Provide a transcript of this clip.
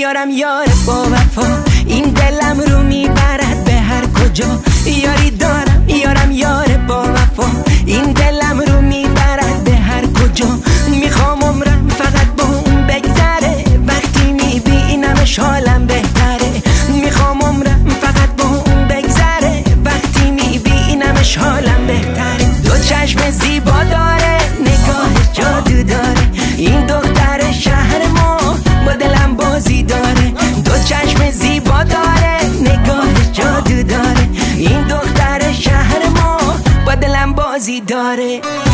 یارم یار با وفا، این دلم رو میبرد به هر کجا. یاری دارم یارم یار با وفا، این دلم رو میبرد به هر کجا. میخوام عمرم فقط با اون بگذره، وقتی میبینمش حالم بهتره. میخوام عمرم فقط با اون بگذره، وقتی میبینمش حالم بهتره. دو چشم زیبا داره، نگاه جادو داره، این دختر شهر ما با دلم بازی داره. دو چشم زیبا داره، نگاه جادو داره، این دختر شهر ما با دلم بازی داره.